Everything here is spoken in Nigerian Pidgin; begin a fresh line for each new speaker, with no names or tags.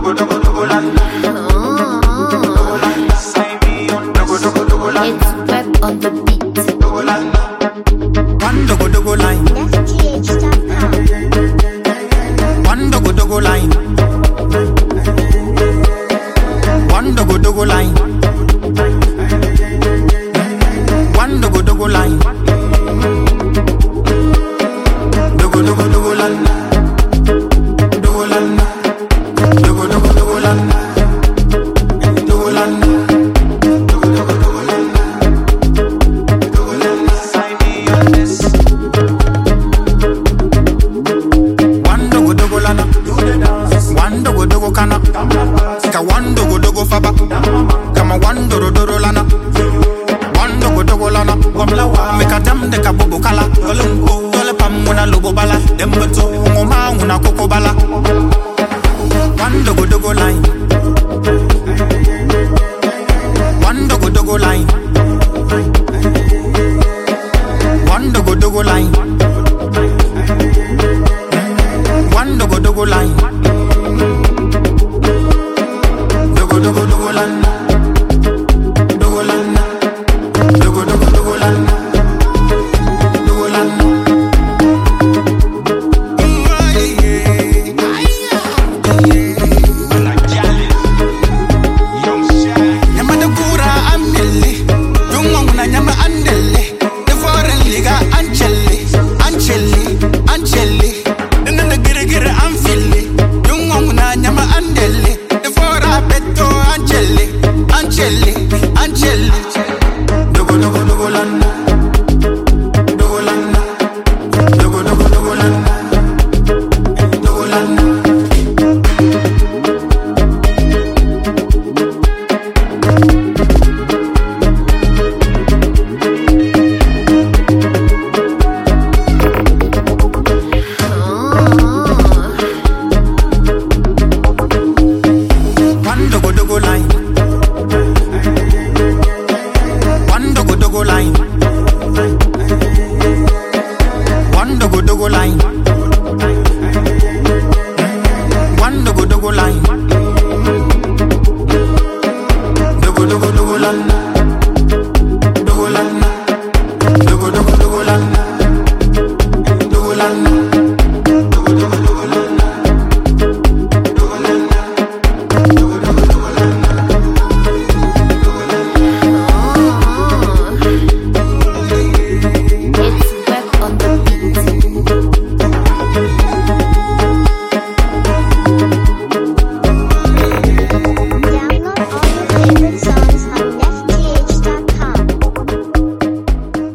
It's back on the beat.
One dogo line.
That's GH.com.
One dogo line. One dogo line. One dogo line. Dogo line. Dogo line. Dogo line. Dogo line. Kana Sika wando go faba Kama wando rodoro lana Wando go lana Meka dem de kabobo kala Dole pam wana lobo bala Dembeto ngoma una koko bala Wando go line Wando go line Wando go line Wando go line Dogo lan, dogo lan, dogo lan, dogo lan. Nyama da kura amelle, dungo muna nyama andelle, de foreign liga ancelli, dana da gira amfille, dungo muna nyama andelle. Angeli Dogo lan Dogo lan Dogo lan Dogo lan One dogo line line. One dogo line. One dogo line.